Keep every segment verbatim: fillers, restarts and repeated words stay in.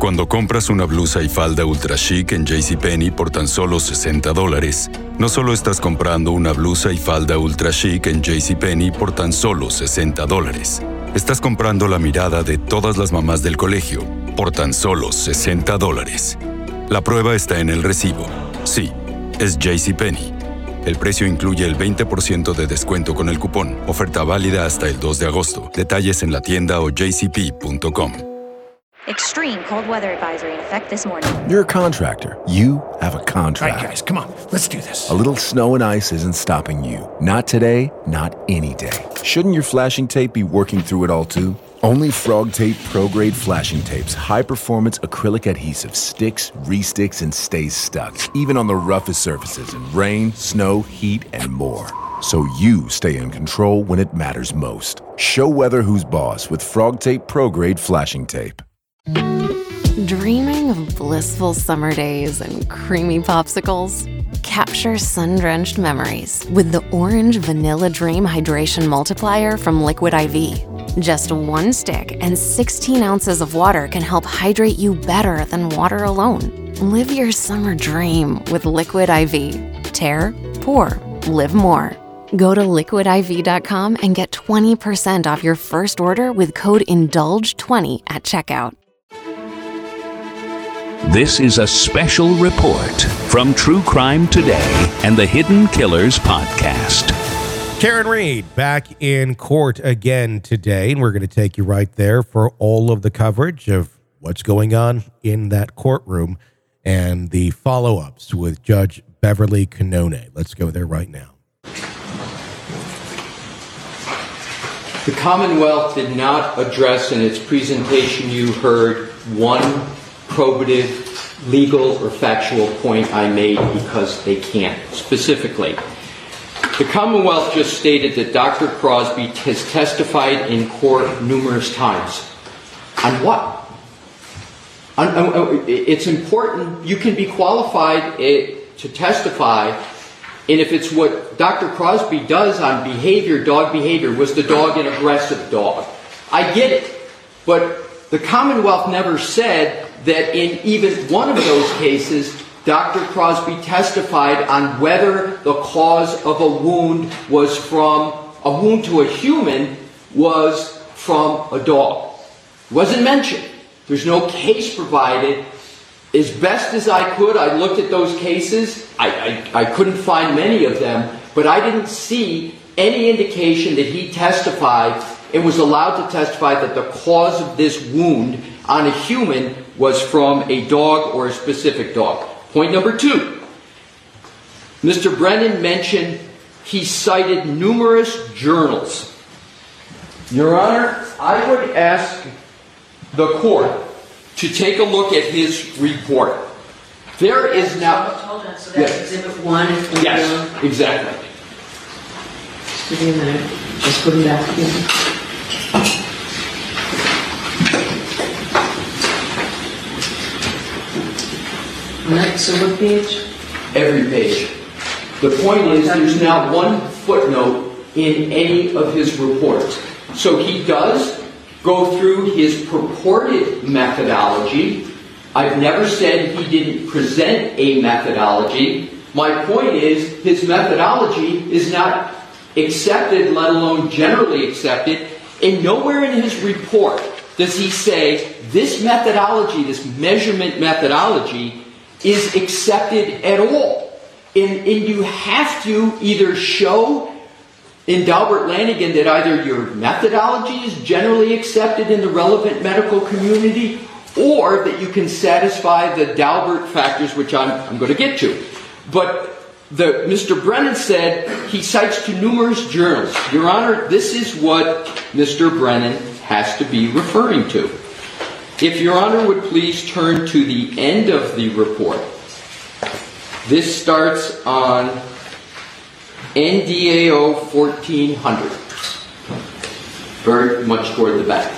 Cuando compras una blusa y falda ultra chic en JCPenney por tan solo sesenta dólares, no solo estás comprando una blusa y falda ultra chic en JCPenney por tan solo sesenta dólares. Estás comprando la mirada de todas las mamás del colegio por tan solo sesenta dólares. La prueba está en el recibo. Sí, es JCPenney. El precio incluye el veinte por ciento de descuento con el cupón. Oferta válida hasta el dos de agosto. Detalles en la tienda o j c p punto com. Extreme cold weather advisory in effect this morning. You're a contractor. You have a contract. All right, guys, come on. Let's do this. A little snow and ice isn't stopping you. Not today, not any day. Shouldn't your flashing tape be working through it all too? Only Frog Tape Pro Grade flashing tapes, high-performance acrylic adhesive, sticks, re-sticks, and stays stuck, even on the roughest surfaces in rain, snow, heat, and more. So you stay in control when it matters most. Show weather who's boss with Frog Tape Pro Grade flashing tape. Dreaming of blissful summer days and creamy popsicles? Capture sun-drenched memories with the Orange Vanilla Dream Hydration Multiplier from Liquid I V. Just one stick and sixteen ounces of water can help hydrate you better than water alone. Live your summer dream with Liquid I V. Tear, pour, live more. Go to liquid I V dot com and get twenty percent off your first order with code indulge twenty at checkout. This is a special report from True Crime Today and the Hidden Killers podcast. Karen Read back in court again today, and we're going to take you right there for all of the coverage of what's going on in that courtroom and the follow-ups with Judge Beverly Canone. Let's go there right now. The Commonwealth did not address in its presentation, you heard, one probative, legal, or factual point I made because they can't. Specifically, the Commonwealth just stated that Doctor Crosby has testified in court numerous times. On what? On, on, it's important. You can be qualified it, to testify, and if it's what Doctor Crosby does on behavior, dog behavior, was the dog an aggressive dog? I get it. But the Commonwealth never said that in even one of those cases, Doctor Crosby testified on whether the cause of a wound was from, a wound to a human was from a dog. It wasn't mentioned. There's no case provided. As best as I could, I looked at those cases. I, I, I couldn't find many of them, but I didn't see any indication that he testified and was allowed to testify that the cause of this wound on a human was from a dog or a specific dog. Point number two. Mister Brennan mentioned he cited numerous journals. Your Honor, I would ask the court to take a look at his report. There is now... Hold on, so that's yes. Exhibit one is from Yes, down. Exactly. Just give me a minute. Just put them back together. Alright, so what page? Every page. The point is, there's not one footnote in any of his reports. So he does go through his purported methodology. I've never said he didn't present a methodology. My point is, his methodology is not accepted, let alone generally accepted, and nowhere in his report does he say this methodology, this measurement methodology, is accepted at all. And, and you have to either show in Dalbert Lanigan that either your methodology is generally accepted in the relevant medical community, or that you can satisfy the Dalbert factors, which I'm, I'm going to get to. But the, Mister Brennan said he cites to numerous journals. Your Honor, this is what Mister Brennan has to be referring to. If Your Honor would please turn to the end of the report. This starts on N D A O fourteen hundred, very much toward the back.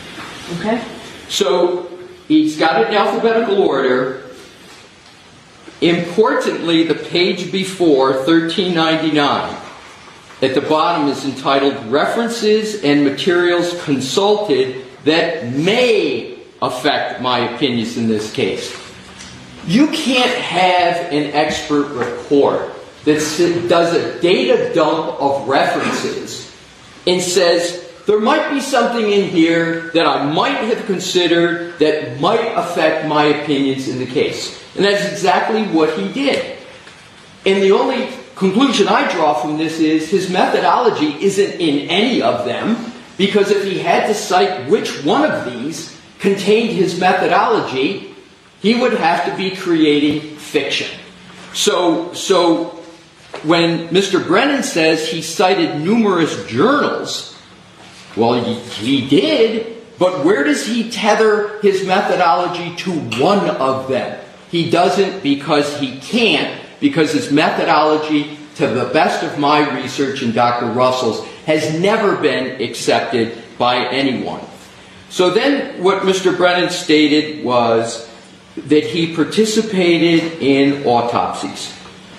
Okay. So he's got it in alphabetical order. Importantly, the page before, thirteen ninety-nine, at the bottom is entitled References and Materials Consulted That May Affect My Opinions in This Case. You can't have an expert report that does a data dump of references and says, there might be something in here that I might have considered that might affect my opinions in the case. And that's exactly what he did. And the only conclusion I draw from this is his methodology isn't in any of them, because if he had to cite which one of these contained his methodology, he would have to be creating fiction. So, so when Mister Brennan says he cited numerous journals, well, he, he did, but where does he tether his methodology to one of them? He doesn't, because he can't, because his methodology, to the best of my research and Doctor Russell's, has never been accepted by anyone. So then what Mister Brennan stated was that he participated in autopsies.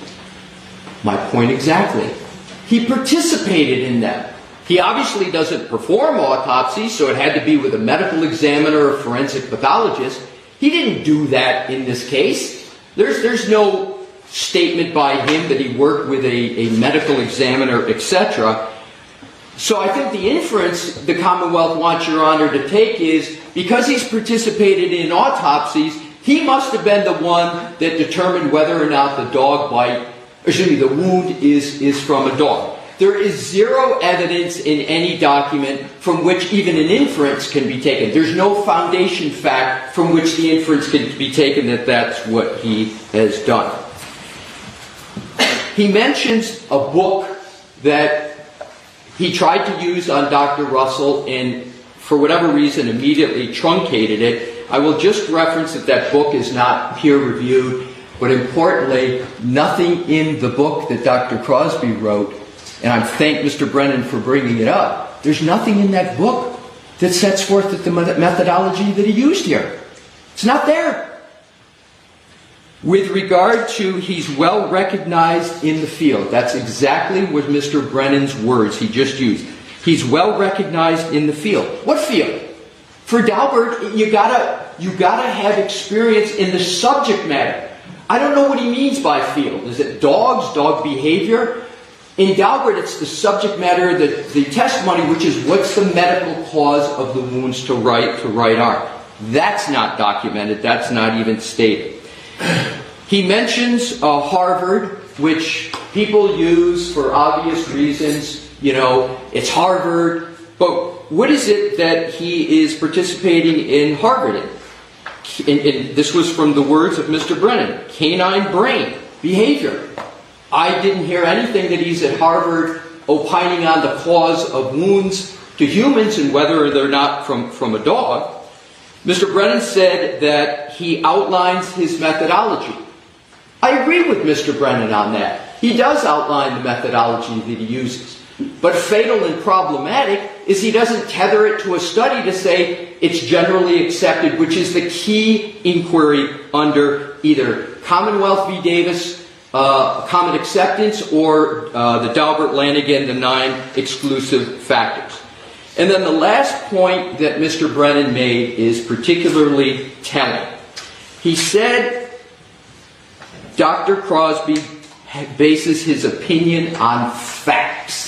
My point exactly. He participated in them. He obviously doesn't perform autopsies, so it had to be with a medical examiner or forensic pathologist. He didn't do that in this case. There's, there's no statement by him that he worked with a, a medical examiner, et cetera. So I think the inference the Commonwealth wants Your Honor to take is, because he's participated in autopsies, he must have been the one that determined whether or not the dog bite, excuse me, the wound is, is from a dog. There is zero evidence in any document from which even an inference can be taken. There's no foundation fact from which the inference can be taken that that's what he has done. He mentions a book that he tried to use on Doctor Russell and, for whatever reason, immediately truncated it. I will just reference that that book is not peer-reviewed, but importantly, nothing in the book that Doctor Crosby wrote, and I thank Mister Brennan for bringing it up, there's nothing in that book that sets forth the methodology that he used here. It's not there. With regard to he's well recognized in the field, that's exactly what Mister Brennan's words he just used. He's well recognized in the field. What field? For Daubert, you gotta, you gotta have experience in the subject matter. I don't know what he means by field. Is it dogs, dog behavior? In Daubert, it's the subject matter, the, the testimony, which is what's the medical cause of the wounds to right, to right arm. That's not documented. That's not even stated. He mentions uh, Harvard, which people use for obvious reasons. You know, it's Harvard. But what is it that he is participating in Harvard in? And, and this was from the words of Mister Brennan. Canine brain behavior. I didn't hear anything that he's at Harvard opining on the cause of wounds to humans and whether they're not from, from a dog. Mister Brennan said that he outlines his methodology. I agree with Mister Brennan on that. He does outline the methodology that he uses. But fatal and problematic is he doesn't tether it to a study to say it's generally accepted, which is the key inquiry under either Commonwealth v. Davis, uh, common acceptance, or uh, the Daubert-Lanigan, the nine exclusive factors. And then the last point that Mister Brennan made is particularly telling. He said Doctor Crosby bases his opinion on facts.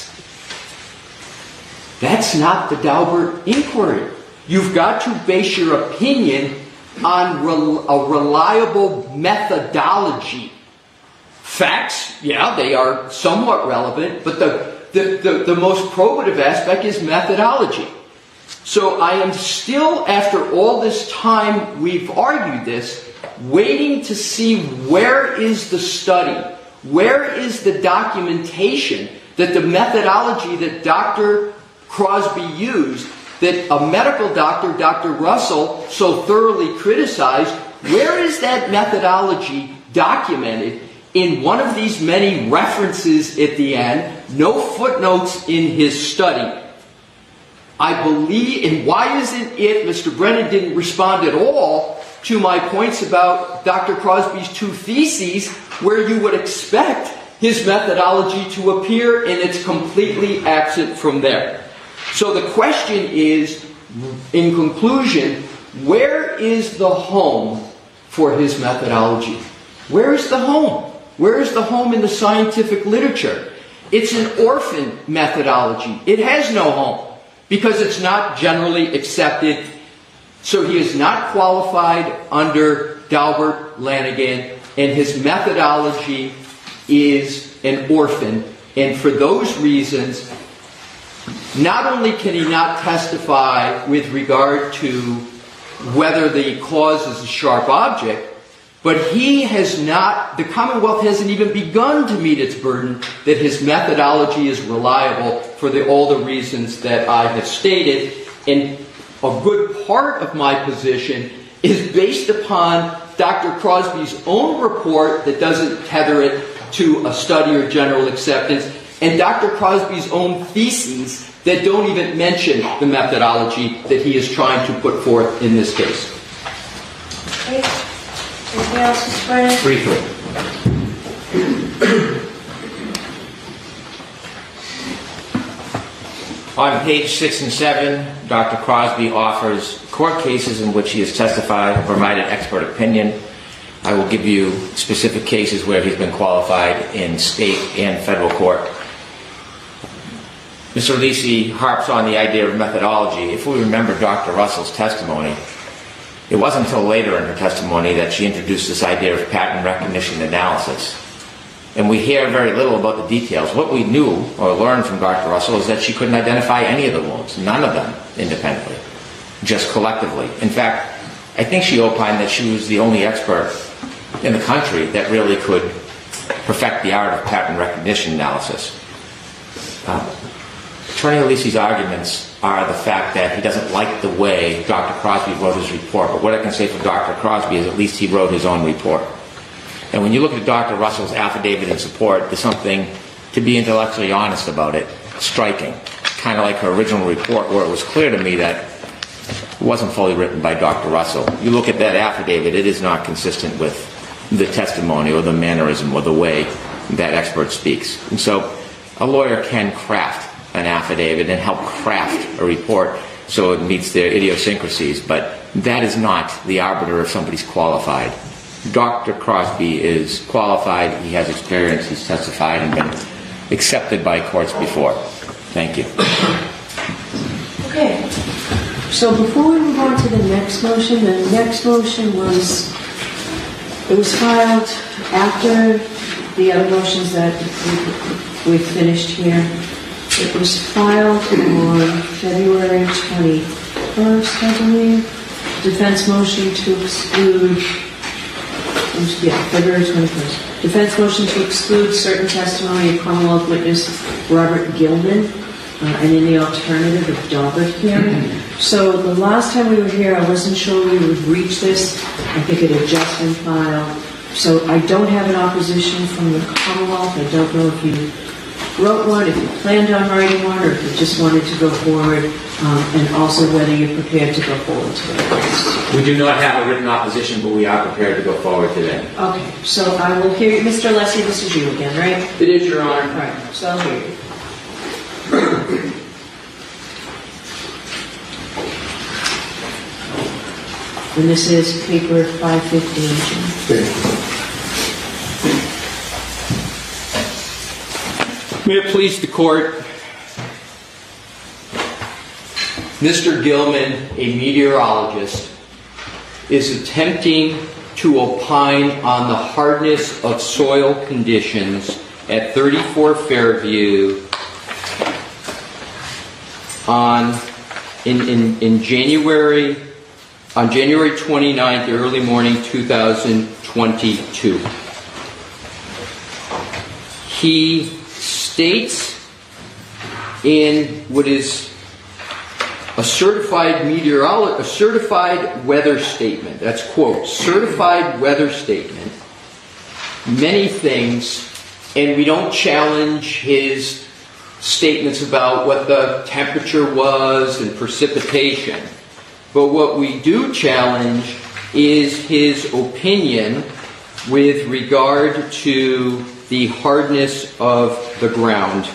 That's not the Daubert inquiry. You've got to base your opinion on rel- a reliable methodology. Facts, yeah, they are somewhat relevant, but the, the, the, the most probative aspect is methodology. So I am still, after all this time we've argued this, waiting to see where is the study, where is the documentation that the methodology that Doctor Crosby used, that a medical doctor, Doctor Russell, so thoroughly criticized, where is that methodology documented in one of these many references at the end, no footnotes in his study? I believe, and why isn't it, Mister Brennan didn't respond at all to my points about Doctor Crosby's two theses, where you would expect his methodology to appear, and it's completely absent from there. So the question is, in conclusion, where is the home for his methodology? Where is the home? Where is the home in the scientific literature? It's an orphan methodology. It has no home because it's not generally accepted. So he is not qualified under Dalbert Lanigan, and his methodology is an orphan. And for those reasons, not only can he not testify with regard to whether the cause is a sharp object, but he has not, the Commonwealth hasn't even begun to meet its burden that his methodology is reliable for the, all the reasons that I have stated. And a good part of my position is based upon Doctor Crosby's own report that doesn't tether it to a study or general acceptance, and Doctor Crosby's own theses that don't even mention the methodology that he is trying to put forth in this case. Okay. Anything else, Mister Brennan? Briefly. On page six and seven, Doctor Crosby offers court cases in which he has testified and provided expert opinion. I will give you specific cases where he's been qualified in state and federal court. Mister Lisi harps on the idea of methodology. If we remember Doctor Russell's testimony, it wasn't until later in her testimony that she introduced this idea of pattern recognition analysis. And we hear very little about the details. What we knew or learned from Doctor Russell is that she couldn't identify any of the wounds, none of them independently, just collectively. In fact, I think she opined that she was the only expert in the country that really could perfect the art of pattern recognition analysis. Uh, Attorney Lisi's arguments are the fact that he doesn't like the way Doctor Crosby wrote his report. But what I can say for Doctor Crosby is at least he wrote his own report. And when you look at Doctor Russell's affidavit in support, there's something, to be intellectually honest about it, striking. Kind of like her original report, where it was clear to me that it wasn't fully written by Doctor Russell. You look at that affidavit, it is not consistent with the testimony or the mannerism or the way that expert speaks. And so a lawyer can craft an affidavit and help craft a report so it meets their idiosyncrasies, but that is not the arbiter if somebody's qualified. Doctor Crosby is qualified, he has experience, he's testified and been accepted by courts before. Thank you. Okay. So before we move on to the next motion, the next motion was, it was filed after the other motions that we, we finished here. It was filed on February twenty-first, I believe. Defense motion to exclude, yeah, February twenty-first. Defense motion to exclude certain testimony of Commonwealth witness Robert Gilman, uh, and in the alternative of Dalbert hearing. So the last time we were here, I wasn't sure we would reach this. I think it had just been filed. So I don't have an opposition from the Commonwealth. I don't know if you wrote one, if you planned on writing one, or if you just wanted to go forward, um, and also whether you're prepared to go forward today. We do not have a written opposition, but we are prepared to go forward today. Okay, so I will hear you. Mister Leslie, this is you again, right? It is, Your Honor. All right, so I'll hear you. And this is paper five fifteen. May it please the court, Mister Gilman, a meteorologist, is attempting to opine on the hardness of soil conditions at thirty-four Fairview on in, in, in January on January twenty-ninth, early morning two thousand twenty-two. He states in what is a certified meteorolo- a certified weather statement, that's quote, certified weather statement, many things, and we don't challenge his statements about what the temperature was and precipitation. But what we do challenge is his opinion with regard to the hardness of the ground.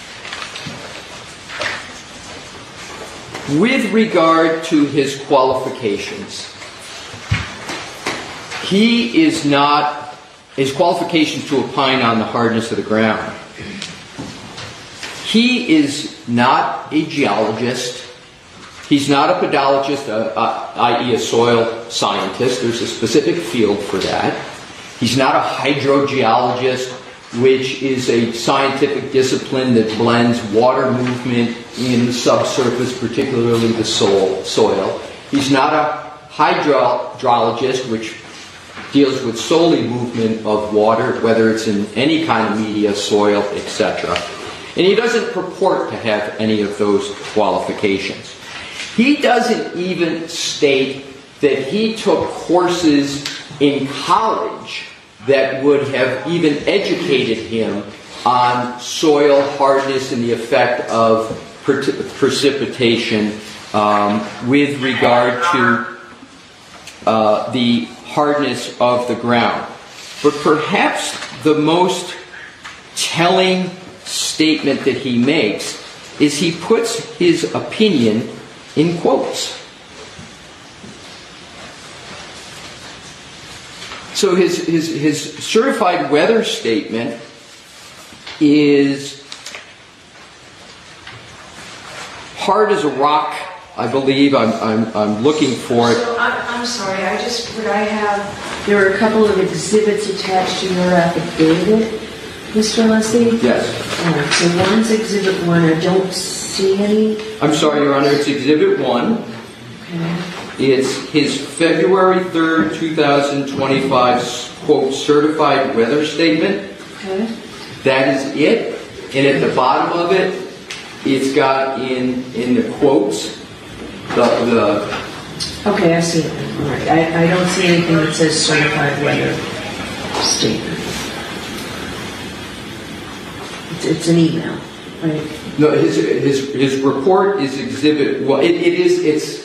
With regard to his qualifications, he is not, his qualifications to opine on the hardness of the ground. He is not a geologist. He's not a pedologist, uh, uh, that is a soil scientist. There's a specific field for that. He's not a hydrogeologist, which is a scientific discipline that blends water movement in the subsurface, particularly the soil. He's not a hydrologist, which deals with solely movement of water, whether it's in any kind of media, soil, et cetera. And he doesn't purport to have any of those qualifications. He doesn't even state that he took courses in college that would have even educated him on soil hardness and the effect of per- precipitation um, with regard to uh, the hardness of the ground. But perhaps the most telling statement that he makes is he puts his opinion in quotes. So his, his, his certified weather statement is hard as a rock, I believe. I'm, I'm, I'm looking for it. So I'm, I'm sorry, I just, would I have, there are a couple of exhibits attached to your affidavit, Mister Leslie? Yes. All right, so one's exhibit one, I don't see any. I'm sorry, Your Honor, it's exhibit one. Okay. It's his February third, two thousand twenty-five, quote, certified weather statement. Okay. That is it. And at the bottom of it, it's got in, in the quotes, the, the... Okay, I see it. All right. I, I don't see anything that says certified weather statement. It's, it's an email, right? No, his, his, his report is exhibit, well, it, it is, it's,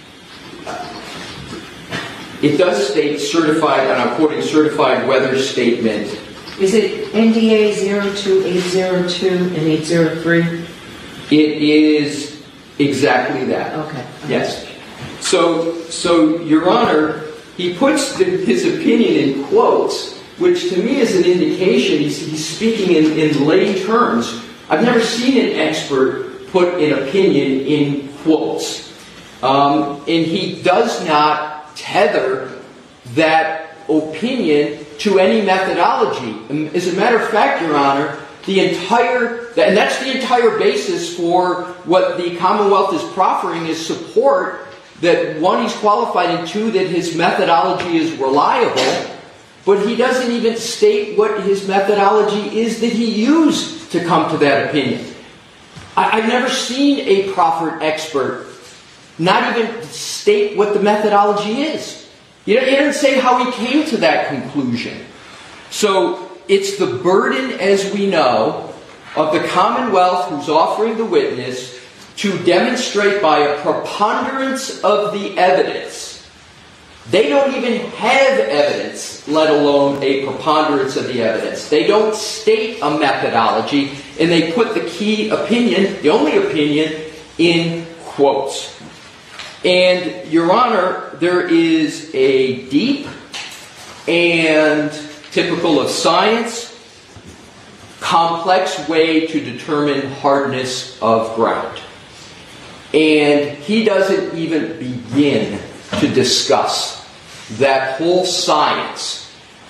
it does state certified, and I'm quoting certified weather statement. Is it N D A zero two eight zero two and eight zero three? It is exactly that. Okay. Yes. So, so Your Honor, he puts the, his opinion in quotes, which to me is an indication he's, he's speaking in, in lay terms. I've never seen an expert put an opinion in quotes. Um, and he does not tether that opinion to any methodology. As a matter of fact, Your Honor, the entire, and that's the entire basis for what the Commonwealth is proffering is support that one, he's qualified, and two, that his methodology is reliable, but he doesn't even state what his methodology is that he used to come to that opinion. I, I've never seen a proffered expert not even state what the methodology is. You know, he doesn't say how he came to that conclusion. So it's the burden, as we know, of the Commonwealth who's offering the witness to demonstrate by a preponderance of the evidence. They don't even have evidence, let alone a preponderance of the evidence. They don't state a methodology, and they put the key opinion, the only opinion, in quotes. And, Your Honor, there is a deep and, typical of science, complex way to determine hardness of ground. And he doesn't even begin to discuss that whole science.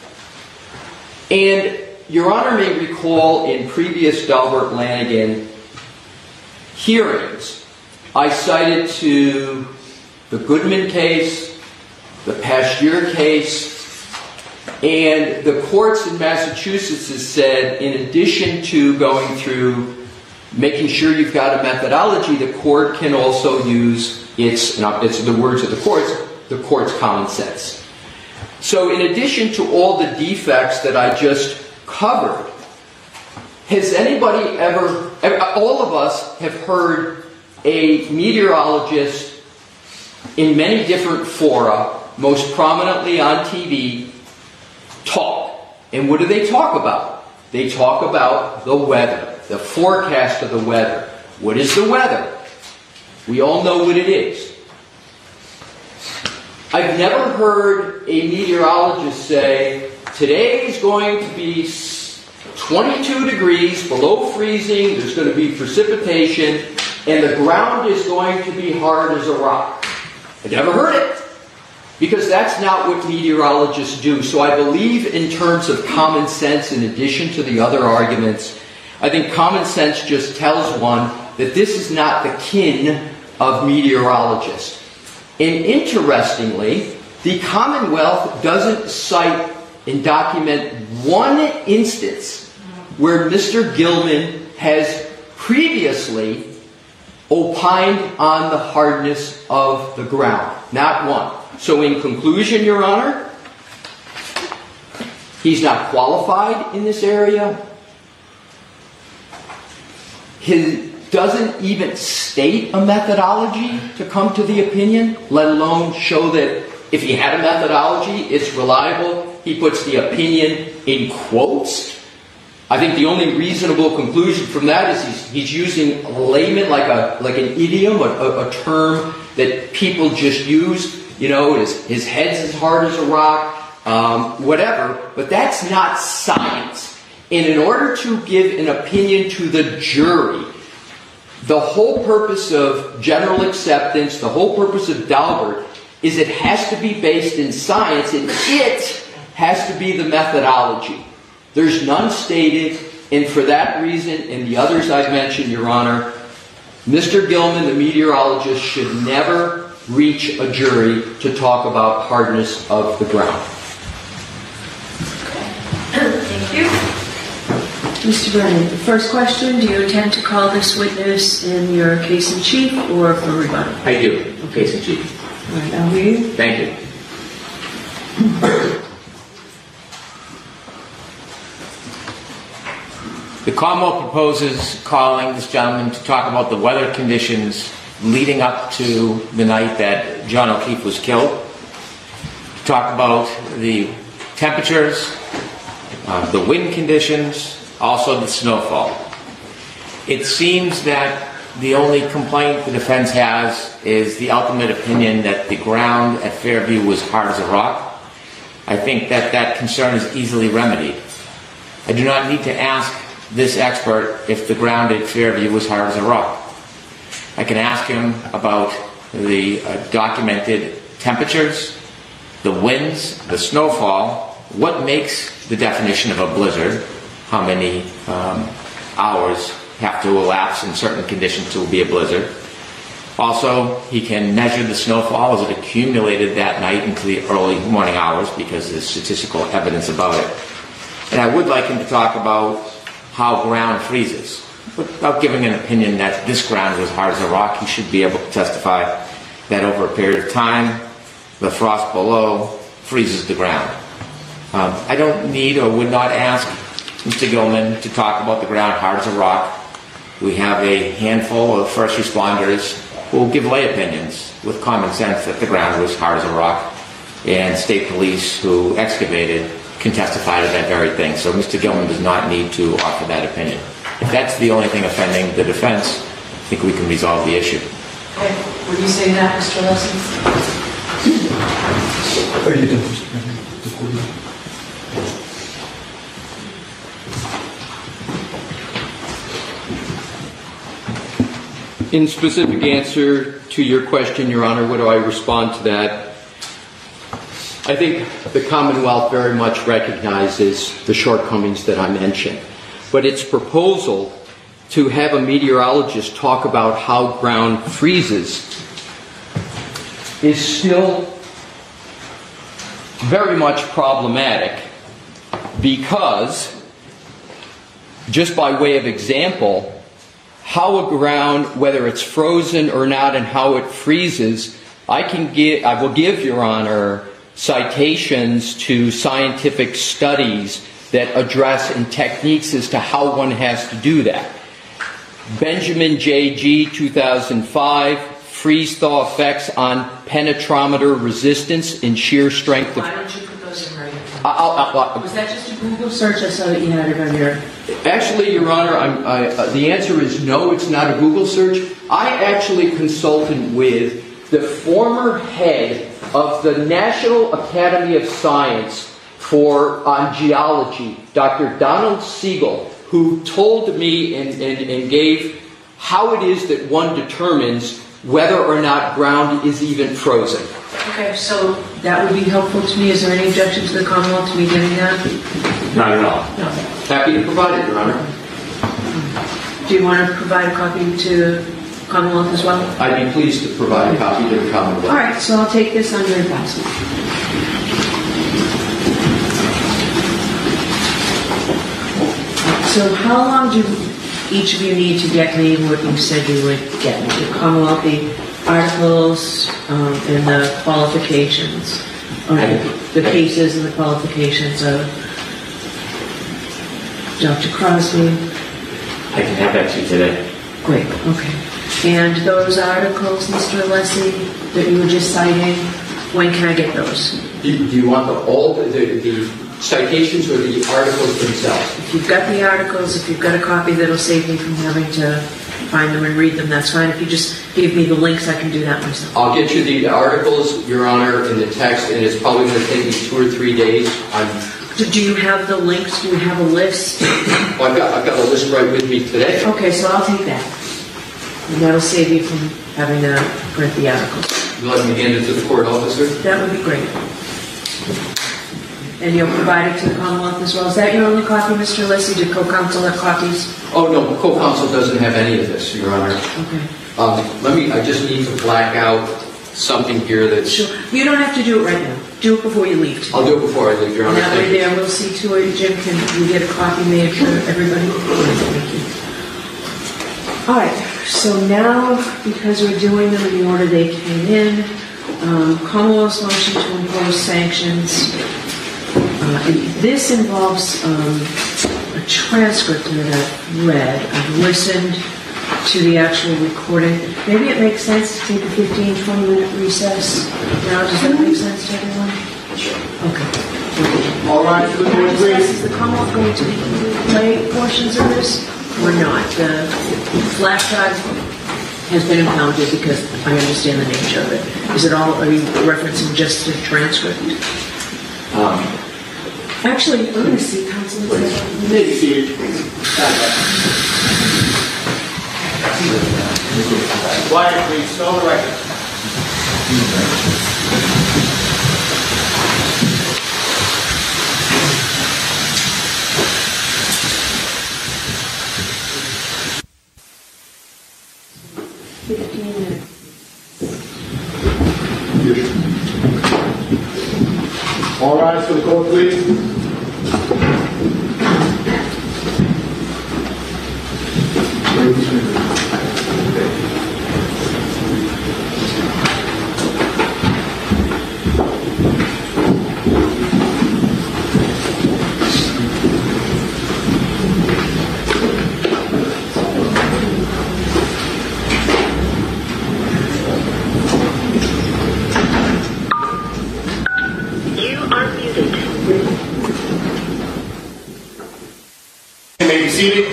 And Your Honor may recall in previous Delbert Lanigan hearings, I cited to the Goodman case, the Pasteur case, and the courts in Massachusetts has said, in addition to going through making sure you've got a methodology, the court can also use its, not it's the words of the courts, the court's common sense. So in addition to all the defects that I just covered, has anybody ever, all of us have heard a meteorologist in many different fora most prominently on T V, talk. And what do they talk about? They talk about the weather, the forecast of the weather. What is the weather? We all know what it is. I've never heard a meteorologist say, today is going to be twenty-two degrees below freezing, there's going to be precipitation, and the ground is going to be hard as a rock. I've never heard it, because that's not what meteorologists do. So I believe in terms of common sense, in addition to the other arguments, I think common sense just tells one that this is not the kin of meteorologists. And interestingly, the Commonwealth doesn't cite and document one instance where Mister Gilman has previously opined on the hardness of the ground. Not one. So in conclusion, Your Honor, he's not qualified in this area. He doesn't even state a methodology to come to the opinion, let alone show that if he had a methodology, it's reliable. He puts the opinion in quotes. I think the only reasonable conclusion from that is he's, he's using layman, like a like an idiom, a, a, a term that people just use. You know, his, his head's as hard as a rock, um, whatever. But that's not science. And in order to give an opinion to the jury, the whole purpose of general acceptance, the whole purpose of Daubert, is it has to be based in science, and it has to be the methodology. There's none stated, and for that reason, and the others I've mentioned, Your Honor, Mister Gilman, the meteorologist, should never reach a jury to talk about hardness of the ground. Thank you. Mister Brennan, the first question, do you intend to call this witness in your case in chief or for rebuttal? I do. Case in chief. All right, I'll hear you. Thank you. The Commonwealth proposes calling this gentleman to talk about the weather conditions leading up to the night that John O'Keefe was killed. Talk about the temperatures, uh, the wind conditions, also the snowfall. It seems that the only complaint the defense has is the ultimate opinion that the ground at Fairview was hard as a rock. I think that that concern is easily remedied. I do not need to ask this expert if the ground at Fairview was hard as a rock. I can ask him about the uh, documented temperatures, the winds, the snowfall, what makes the definition of a blizzard, how many um, hours have to elapse in certain conditions to be a blizzard. Also, he can measure the snowfall as it accumulated that night into the early morning hours because there's statistical evidence about it. And I would like him to talk about how ground freezes. Without giving an opinion that this ground was hard as a rock, he should be able to testify that over a period of time, the frost below freezes the ground. Um, I don't need or would not ask Mister Gilman to talk about the ground hard as a rock. We have a handful of first responders who will give lay opinions with common sense that the ground was hard as a rock, and state police who excavated can testify to that very thing. So Mister Gilman does not need to offer that opinion. If that's the only thing offending the defense, I think we can resolve the issue. Okay. Would you say that, Mister Lessons? Are you done, Mister Brennan? Before you... In specific answer to your question, Your Honor, what do I respond to that? I think the Commonwealth very much recognizes the shortcomings that I mentioned. But its proposal to have a meteorologist talk about how ground freezes is still very much problematic because, just by way of example, how a ground, whether it's frozen or not, and how it freezes, I can give, I will give, Your Honor, citations to scientific studies that address and techniques as to how one has to do that. Benjamin J G, two thousand five, freeze-thaw effects on penetrometer resistance and shear strength. Why don't you put those in writing? I'll, I'll, I'll, Was that just a Google search? I saw that you had it on your... Actually, Your Honor, I'm, I, uh, the answer is no, it's not a Google search. I actually consulted with the former head of the National Academy of Science for on geology, Doctor Donald Siegel, who told me and, and, and gave how it is that one determines whether or not ground is even frozen. Okay, so that would be helpful to me. Is there any objection to the Commonwealth to me giving that? Not at all. No. Happy to provide it, Your Honor. Do you want to provide a copy to Commonwealth as well? I'd be pleased to provide a copy to the Commonwealth. All right, so I'll take this under advisement. So how long do each of you need to get me what you said you would get me? The Commonwealth, the articles, um, and the qualifications, or the cases and the qualifications of Doctor Crosby? I can have that to you today. Great, okay. And those articles, Mister Alessi, that you were just citing, when can I get those? Do, do you want the, all the, the, the citations or the articles themselves? If you've got the articles, if you've got a copy that'll save me from having to find them and read them, that's fine. If you just give me the links, I can do that myself. I'll get you the articles, Your Honor, in the text, and it's probably going to take me two or three days. I'm Do you have the links? Do you have a list? Well, I've got, I've got a list right with me today. Okay, so I'll take that. And that'll save you from having to print the articles. You let me hand it to the court officer? That would be great. And you'll provide it to the Commonwealth as well. Is that your only copy, Mister Alessi? Did co-counsel have copies? Oh, no, co-counsel doesn't have any of this, Your Honor. Okay. Um, let me, I just need to black out something here that's... Sure. You don't have to do it right now. Do it before you leave. I'll do it before I leave, Your Honor. And that way there, we'll see to it. Jim, can you get a copy made for everybody? Thank you. All right. So now, because we're doing them in the order they came in, um, Commonwealth's motion to impose sanctions. Uh, and this involves um, a transcript that I've read. I've listened to the actual recording. Maybe it makes sense to take a fifteen, twenty minute recess. Now, does that make sense to everyone? Sure. Okay. All right, for the court, please. Is the Commonwealth going to play portions of this or not? The flash drive has been impounded because I understand the nature of it. Is it all, are you referencing just a transcript? Um, Actually, I'm going to see counsel. You may be seated. Quiet, please. Stone the record. Fifteen minutes. All rise for the court, please. You may be seated.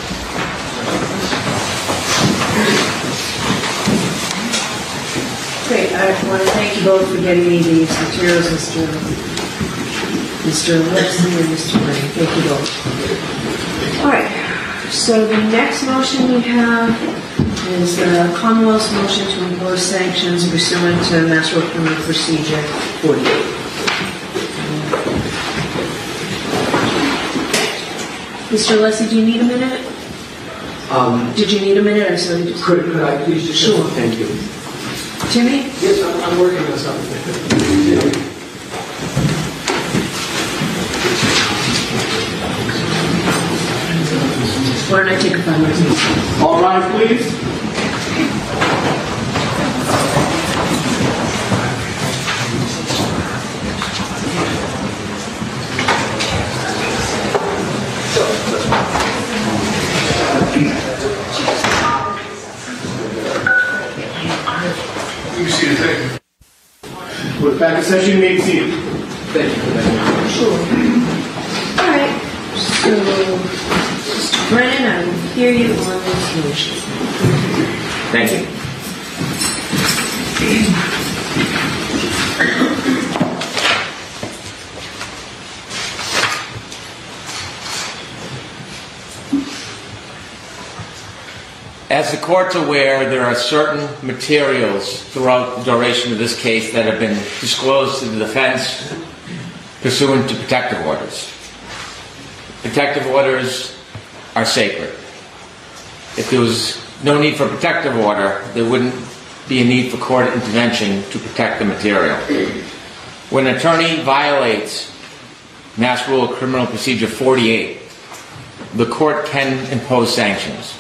Great. I want to thank you both for getting me these materials, Mister Mister Alessi and Mister Ray. Thank you both. All right. So the next motion we have is the Commonwealth's motion to impose sanctions pursuant to Mass Work Criminal Procedure forty-eight. Mister Alessi, do you need a minute? Um, Did you need a minute? I saw you just... could, could I please just... Sure. Thank you. Jimmy? Yes, I'm, I'm working on something. Why don't I take a five minutes? All rise, please. Back in session, you may be seated. Thank you for that. Sure. All right. So, Mister Brennan, I will hear you on this motion. Thank you. As the court's aware, there are certain materials throughout the duration of this case that have been disclosed to the defense pursuant to protective orders. Protective orders are sacred. If there was no need for protective order, there wouldn't be a need for court intervention to protect the material. When an attorney violates Mass Rule of Criminal Procedure forty-eight, the court can impose sanctions.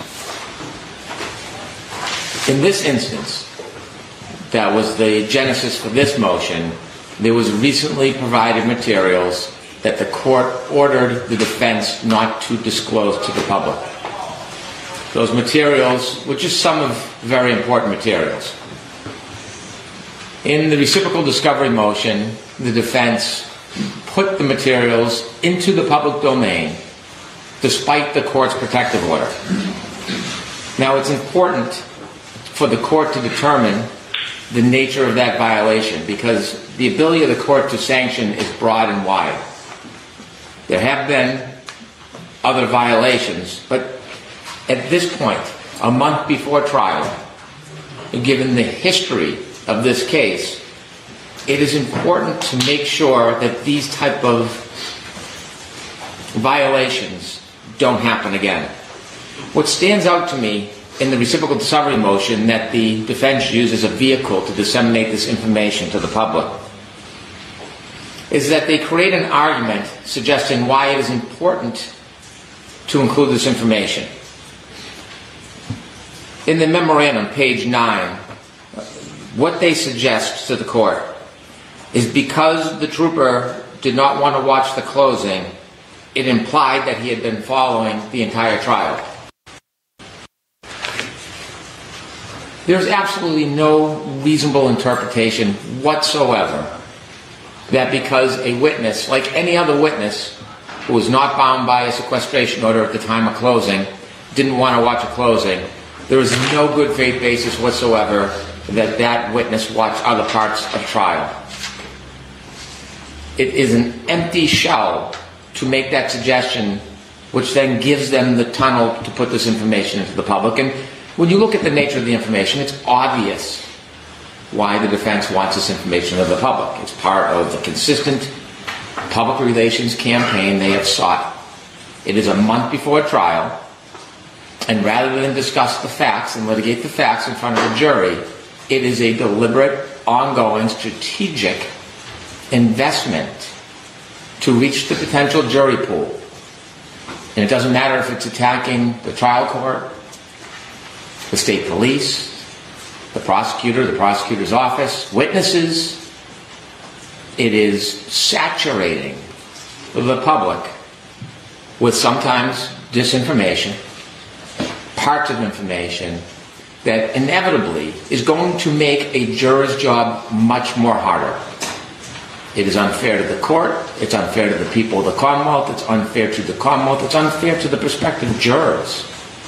In this instance, that was the genesis for this motion, there was recently provided materials that the court ordered the defense not to disclose to the public. Those materials were just some of very important materials. In the reciprocal discovery motion, the defense put the materials into the public domain despite the court's protective order. Now, it's important for the court to determine the nature of that violation, because the ability of the court to sanction is broad and wide. There have been other violations, but at this point, a month before trial, given the history of this case, it is important to make sure that these type of violations don't happen again. What stands out to me in the reciprocal discovery motion that the defense used as a vehicle to disseminate this information to the public is that they create an argument suggesting why it is important to include this information. In the memorandum, page nine, what they suggest to the court is because the trooper did not want to watch the closing, it implied that he had been following the entire trial. There's absolutely no reasonable interpretation whatsoever that because a witness, like any other witness who was not bound by a sequestration order at the time of closing, didn't want to watch a closing, there is no good faith basis whatsoever that that witness watched other parts of trial. It is an empty shell to make that suggestion, which then gives them the tunnel to put this information into the public. And when you look at the nature of the information, it's obvious why the defense wants this information to the public. It's part of the consistent public relations campaign they have sought. It is a month before trial, and rather than discuss the facts and litigate the facts in front of a jury, it is a deliberate, ongoing, strategic investment to reach the potential jury pool. And it doesn't matter if it's attacking the trial court, the state police, the prosecutor, the prosecutor's office, witnesses. It is saturating the public with sometimes disinformation, parts of information that inevitably is going to make a juror's job much more harder. It is unfair to the court, it's unfair to the people of the Commonwealth, it's unfair to the Commonwealth, it's unfair to the prospective jurors.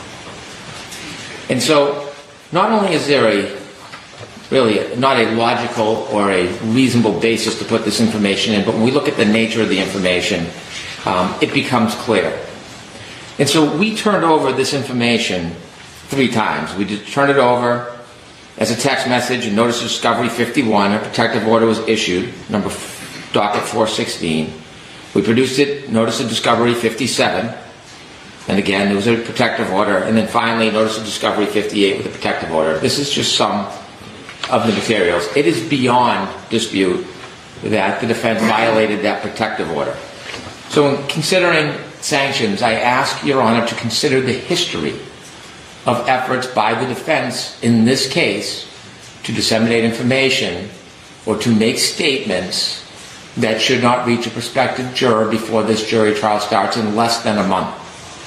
And so, not only is there a, really, not a logical or a reasonable basis to put this information in, but when we look at the nature of the information, um, it becomes clear. And so we turned over this information three times. We did turn it over as a text message, and notice of discovery fifty-one, a protective order was issued, number docket four sixteen. We produced it, notice of discovery fifty-seven, and again, there was a protective order, and then finally, notice of discovery fifty-eight with a protective order. This is just some of the materials. It is beyond dispute that the defense violated that protective order. So in considering sanctions, I ask Your Honor to consider the history of efforts by the defense in this case to disseminate information or to make statements that should not reach a prospective juror before this jury trial starts in less than a month.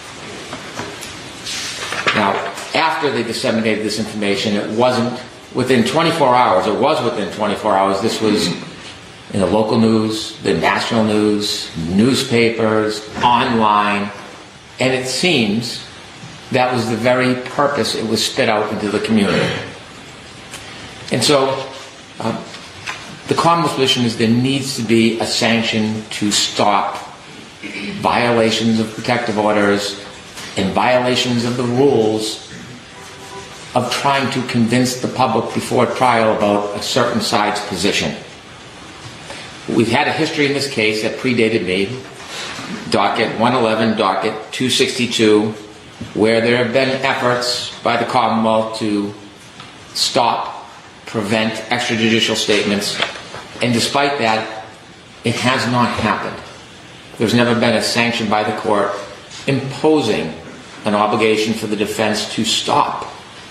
Now, after they disseminated this information, it wasn't within twenty-four hours, it was within twenty-four hours, this was in the local news, the national news, newspapers, online, and it seems that was the very purpose it was spit out into the community. And so uh, the Commonwealth's position is there needs to be a sanction to stop violations of protective orders and violations of the rules of trying to convince the public before trial about a certain side's position. We've had a history in this case that predated me, docket one eleven, docket two sixty-two, where there have been efforts by the Commonwealth to stop, prevent extrajudicial statements, and despite that, it has not happened. There's never been a sanction by the court imposing an obligation for the defense to stop.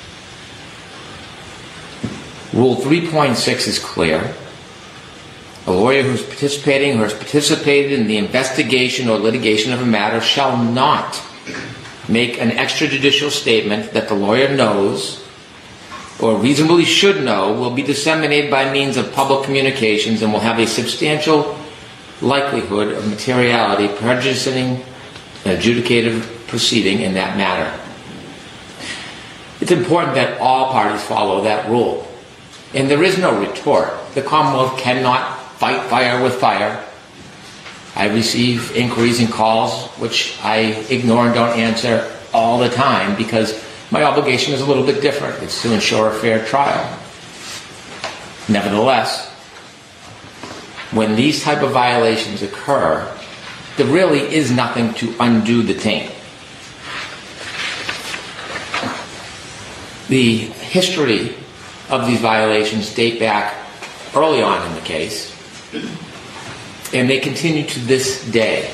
Rule three point six is clear. A lawyer who is participating or has participated in the investigation or litigation of a matter shall not make an extrajudicial statement that the lawyer knows or reasonably should know will be disseminated by means of public communications and will have a substantial likelihood of materiality prejudicing an adjudicative proceeding in that matter. It's important that all parties follow that rule. And there is no retort. The Commonwealth cannot fight fire with fire. I receive inquiries and calls which I ignore and don't answer all the time because my obligation is a little bit different. It's to ensure a fair trial. Nevertheless, when these type of violations occur, there really is nothing to undo the taint. The history of these violations date back early on in the case, and they continue to this day.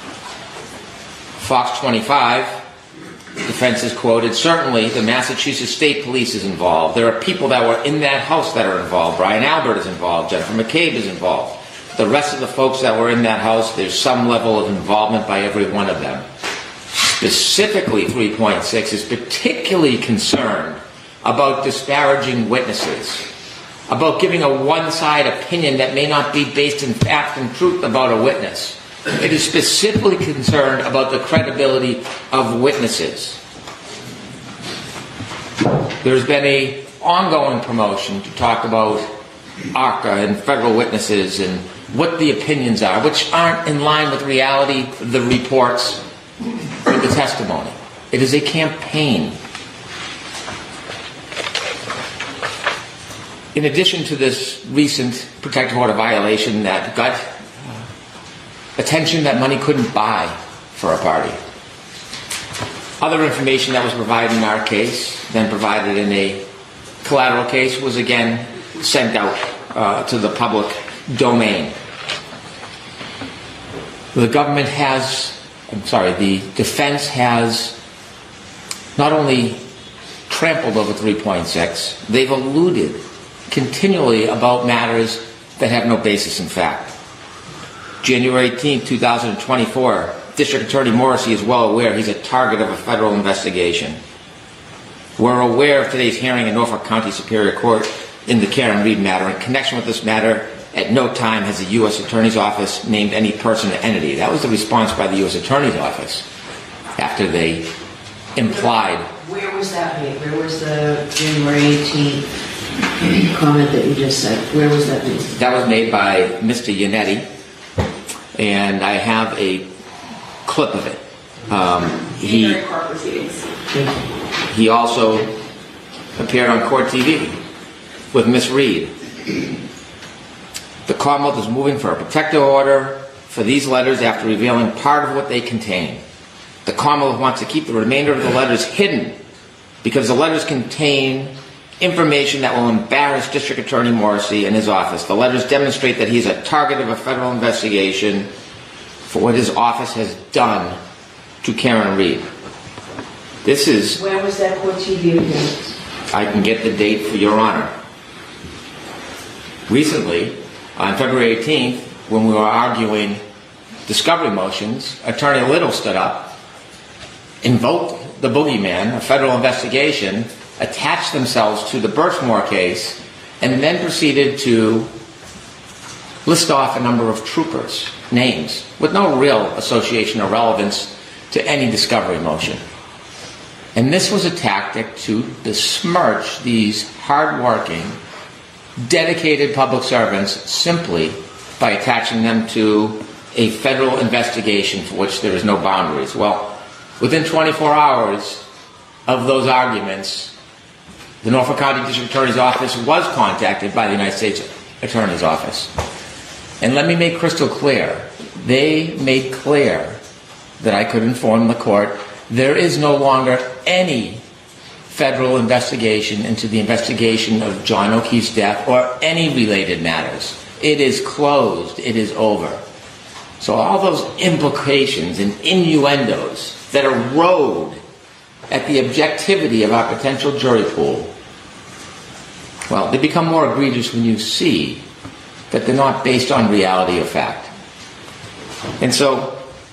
Fox twenty-five, defense is quoted, certainly the Massachusetts State Police is involved. There are people that were in that house that are involved. Brian Albert is involved. Jennifer McCabe is involved. The rest of the folks that were in that house, there's some level of involvement by every one of them. Specifically, three point six is particularly concerned about disparaging witnesses, about giving a one-side opinion that may not be based in fact and truth about a witness. It is specifically concerned about the credibility of witnesses. There's been an ongoing promotion to talk about ARCA and federal witnesses and what the opinions are, which aren't in line with reality, the reports, or the testimony. It is a campaign. In addition to this recent protective order violation that got attention that money couldn't buy for a party, other information that was provided in our case, then provided in a collateral case, was again sent out uh, to the public domain. The government has, I'm sorry, the defense has not only trampled over three point six, they've alluded continually about matters that have no basis in fact. January eighteenth, two thousand twenty-four, District Attorney Morrissey is well aware he's a target of a federal investigation. We're aware of today's hearing in Norfolk County Superior Court in the Karen Reed matter. In connection with this matter, at no time has the U S Attorney's Office named any person or entity. That was the response by the U S Attorney's Office after they implied. Where was that made? Where was the January eighteenth comment that you just said? Where was that made? That was made by Mister Yannetti, and I have a clip of it. Um, he, he also appeared on Court T V with Miss Reed. The Commonwealth is moving for a protective order for these letters after revealing part of what they contain. The Commonwealth wants to keep the remainder of the letters hidden because the letters contain information that will embarrass District Attorney Morrissey and his office. The letters demonstrate that he's a target of a federal investigation for what his office has done to Karen Reed. This is... Where was that Court T V appearance? I can get the date for Your Honor. Recently, on February eighteenth, when we were arguing discovery motions, Attorney Little stood up, invoked the boogeyman, a federal investigation, attached themselves to the Birchmore case, and then proceeded to list off a number of troopers, names, with no real association or relevance to any discovery motion. And this was a tactic to besmirch these hardworking, dedicated public servants simply by attaching them to a federal investigation for which there is no boundaries. Well, within twenty-four hours of those arguments, the Norfolk County District Attorney's Office was contacted by the United States Attorney's Office. And let me make crystal clear, they made clear that I could inform the court there is no longer any federal investigation into the investigation of John O'Keefe's death or any related matters. It is closed. It is over. So all those implications and innuendos that erode at the objectivity of our potential jury pool, well, they become more egregious when you see that they're not based on reality or fact. And so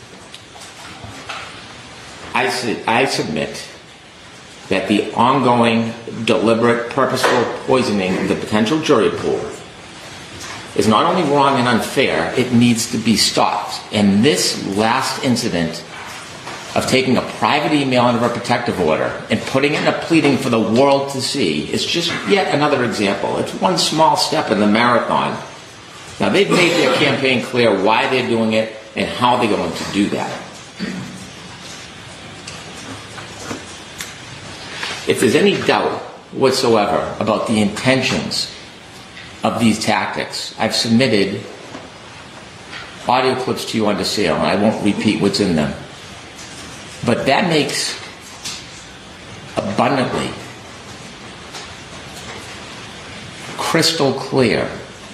I, su- I submit that the ongoing, deliberate, purposeful poisoning of the potential jury pool is not only wrong and unfair, it needs to be stopped. And this last incident of taking a private email under a protective order and putting it in a pleading for the world to see is just yet another example. It's one small step in the marathon. Now, they've made their campaign clear why they're doing it and how they're going to do that. If there's any doubt whatsoever about the intentions of these tactics, I've submitted audio clips to you under seal, and I won't repeat what's in them. But that makes abundantly crystal clear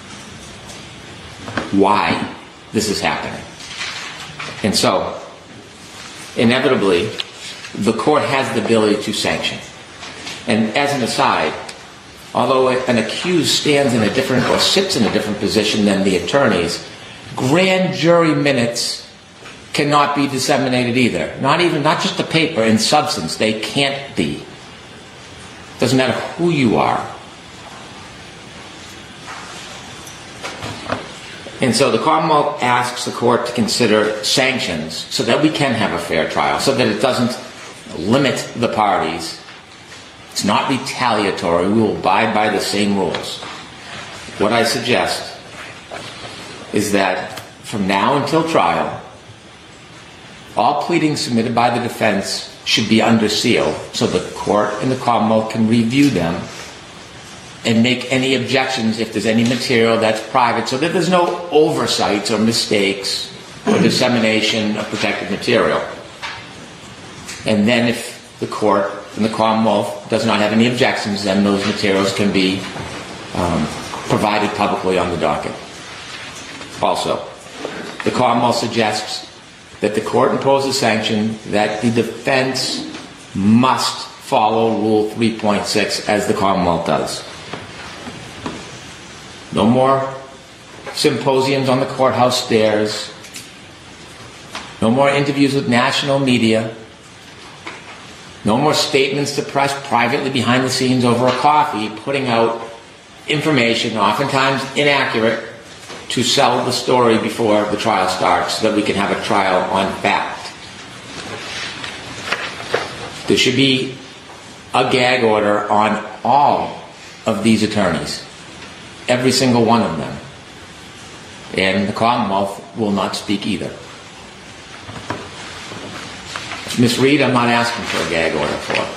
why this is happening. And so, inevitably, the court has the ability to sanction. And as an aside, although an accused stands in a different or sits in a different position than the attorneys, grand jury minutes cannot be disseminated either. Not even, not just the paper, in substance, they can't be. Doesn't matter who you are. And so the Commonwealth asks the court to consider sanctions so that we can have a fair trial, so that it doesn't limit the parties. It's not retaliatory. We will abide by the same rules. What I suggest is that from now until trial, all pleadings submitted by the defense should be under seal so the court and the Commonwealth can review them and make any objections if there's any material that's private, so that there's no oversights or mistakes or dissemination of protected material. And then if the court and the Commonwealth does not have any objections, then those materials can be um, provided publicly on the docket. Also, the Commonwealth suggests that the court impose a sanction that the defense must follow Rule three point six as the Commonwealth does. No more symposiums on the courthouse stairs. No more interviews with national media. No more statements to press privately behind the scenes over a coffee, putting out information, oftentimes inaccurate, to sell the story before the trial starts so that we can have a trial on fact. There should be a gag order on all of these attorneys, every single one of them. And the Commonwealth will not speak either. Miz Reed, I'm not asking for a gag order for.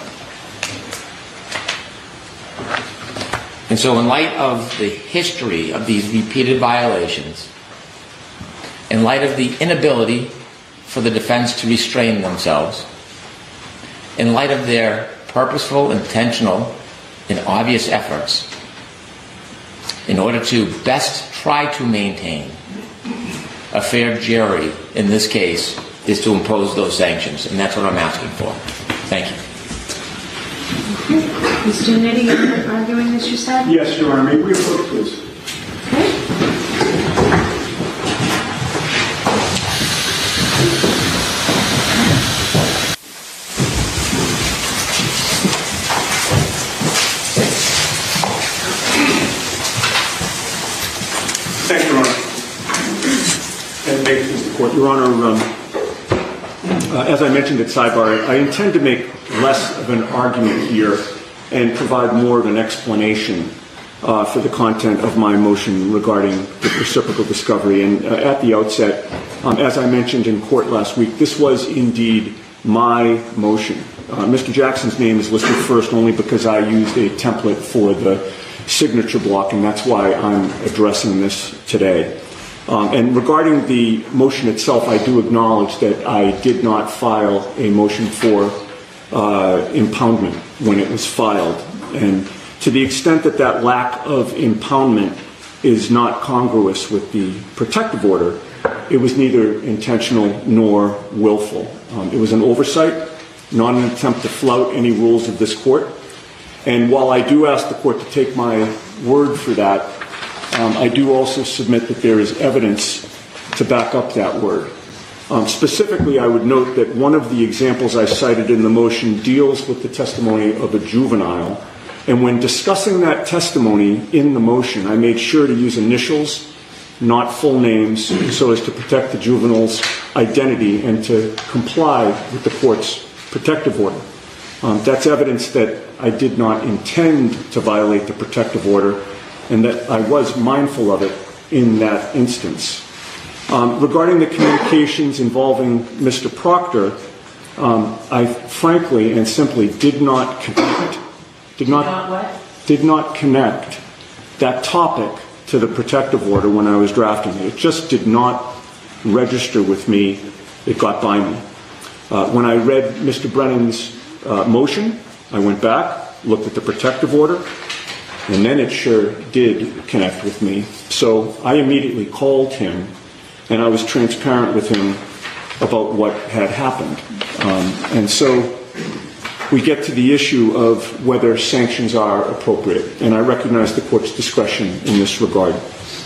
And so in light of the history of these repeated violations, in light of the inability for the defense to restrain themselves, in light of their purposeful, intentional, and obvious efforts, in order to best try to maintain a fair jury in this case, is to impose those sanctions, and that's what I'm asking for. Thank you. Okay. Mister Nitty, you're arguing this yourself? Yes, Your Honor. May we approach, please? Okay. Thank you, Your Honor. Your Honor, um, uh, as I mentioned at sidebar, I intend to make less of an argument here and provide more of an explanation uh, for the content of my motion regarding the reciprocal discovery. And uh, at the outset, um, as I mentioned in court last week, this was indeed my motion. Uh, Mister Jackson's name is listed first only because I used a template for the signature block, and that's why I'm addressing this today. Um, and regarding the motion itself, I do acknowledge that I did not file a motion for uh, impoundment when it was filed. And to the extent that that lack of impoundment is not congruous with the protective order, it was neither intentional nor willful. Um, it was an oversight, not an attempt to flout any rules of this court. And while I do ask the court to take my word for that, um, I do also submit that there is evidence to back up that word. Um, specifically, I would note that one of the examples I cited in the motion deals with the testimony of a juvenile. And when discussing that testimony in the motion, I made sure to use initials, not full names, so as to protect the juvenile's identity and to comply with the court's protective order. Um, that's evidence that I did not intend to violate the protective order and that I was mindful of it in that instance. Um, regarding the communications involving Mister Proctor, um, I frankly and simply did not connect, did not, not what? did not connect that topic to the protective order when I was drafting it. It just did not register with me. It got by me. Uh, when I read Mister Brennan's uh, motion, I went back, looked at the protective order, and then it sure did connect with me. So I immediately called him, and I was transparent with him about what had happened. Um, and so we get to the issue of whether sanctions are appropriate, and I recognize the court's discretion in this regard.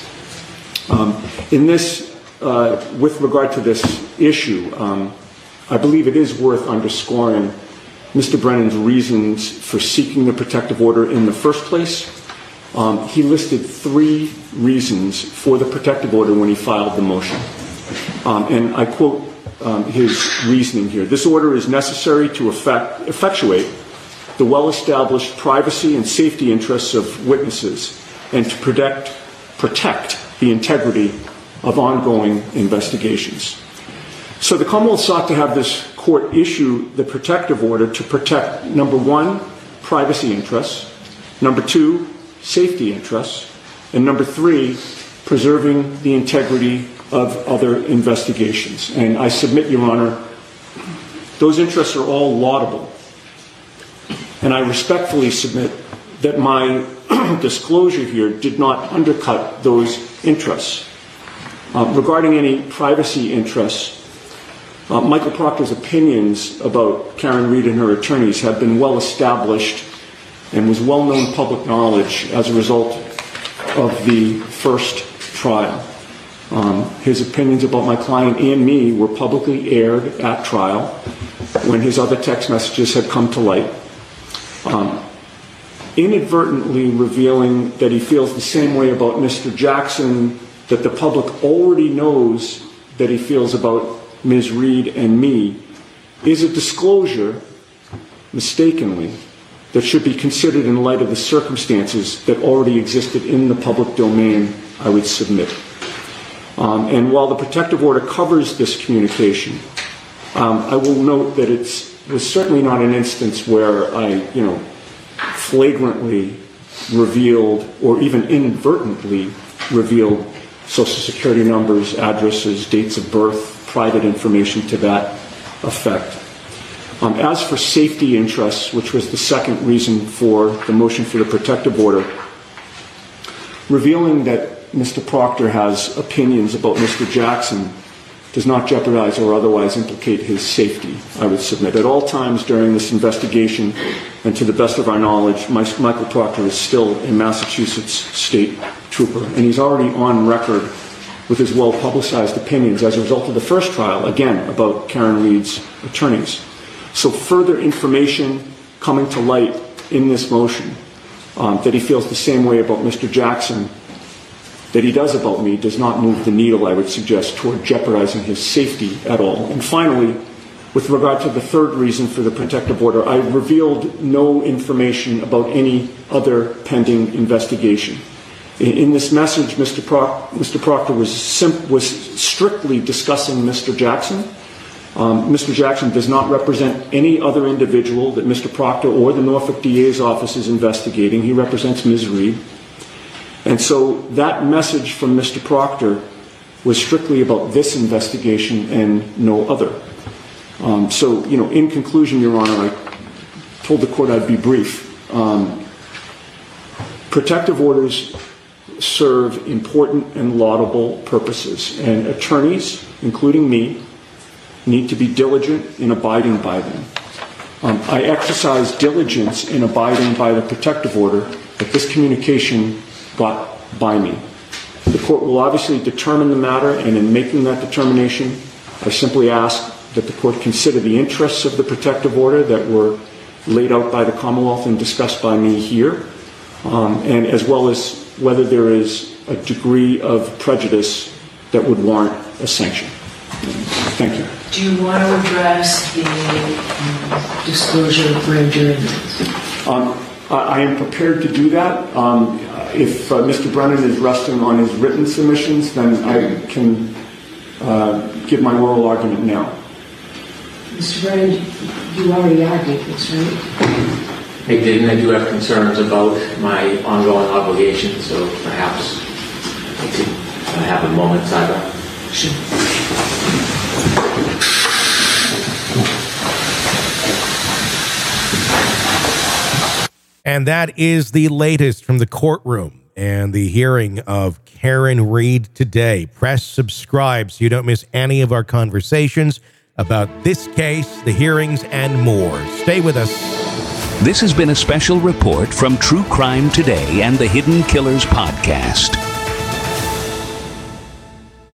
Um, in this, uh, with regard to this issue, um, I believe it is worth underscoring Mister Brennan's reasons for seeking the protective order in the first place. Um, he listed three reasons for the protective order when he filed the motion. Um, and I quote um, his reasoning here. This order is necessary to effect, effectuate the well-established privacy and safety interests of witnesses and to protect, protect the integrity of ongoing investigations. So the Commonwealth sought to have this court issue the protective order to protect, number one, privacy interests, number two, safety interests, and number three, preserving the integrity of other investigations. And I submit, Your Honor, those interests are all laudable. And I respectfully submit that my disclosure here did not undercut those interests. Uh, regarding any privacy interess, Uh, Michael Proctor's opinions about Karen Reed and her attorneys have been well established and was well-known public knowledge as a result of the first trial. Um, his opinions about my client and me were publicly aired at trial when his other text messages had come to light, um, inadvertently revealing that he feels the same way about Mister Jackson that the public already knows that he feels about Miz Reed and me is a disclosure, mistakenly, that should be considered in light of the circumstances that already existed in the public domain, I would submit. Um, and while the protective order covers this communication, um, I will note that it's, it was certainly not an instance where I, you know, flagrantly revealed or even inadvertently revealed Social Security numbers, addresses, dates of birth, private information to that effect. Um, as for safety interests, which was the second reason for the motion for the protective order, revealing that Mister Proctor has opinions about Mister Jackson does not jeopardize or otherwise implicate his safety, I would submit. At all times during this investigation, and to the best of our knowledge, Michael Proctor is still a Massachusetts state trooper, and he's already on record with his well-publicized opinions as a result of the first trial, again, about Karen Reed's attorneys. So further information coming to light in this motion um, that he feels the same way about Mister Jackson that he does about me does not move the needle, I would suggest, toward jeopardizing his safety at all. And finally, with regard to the third reason for the protective order, I revealed no information about any other pending investigation. In this message, Mister Proc- Mister Proctor was, sim- was strictly discussing Mister Jackson. Um, Mister Jackson does not represent any other individual that Mister Proctor or the Norfolk D A's office is investigating. He represents Miz Reed. And so that message from Mister Proctor was strictly about this investigation and no other. Um, so, you know, in conclusion, Your Honor, I told the court I'd be brief. Um, protective orders serve important and laudable purposes, and attorneys, including me, need to be diligent in abiding by them. Um, I exercise diligence in abiding by the protective order that this communication got by me. The court will obviously determine the matter, and in making that determination, I simply ask that the court consider the interests of the protective order that were laid out by the Commonwealth and discussed by me here, um, and as well as whether there is a degree of prejudice that would warrant a sanction. Thank you. Do you want to address the um, disclosure of grand jury minutes? Um, I, I am prepared to do that. Um, if uh, Mister Brennan is resting on his written submissions, then I can uh, give my oral argument now. Mister Brennan, you already argued this, right? I didn't. I do have concerns about my ongoing obligations, so perhaps I could uh, have a moment, Cyber. Sure. And that is the latest from the courtroom and the hearing of Karen Reed today. Press subscribe so you don't miss any of our conversations about this case, the hearings, and more. Stay with us. This has been a special report from True Crime Today and the Hidden Killers podcast.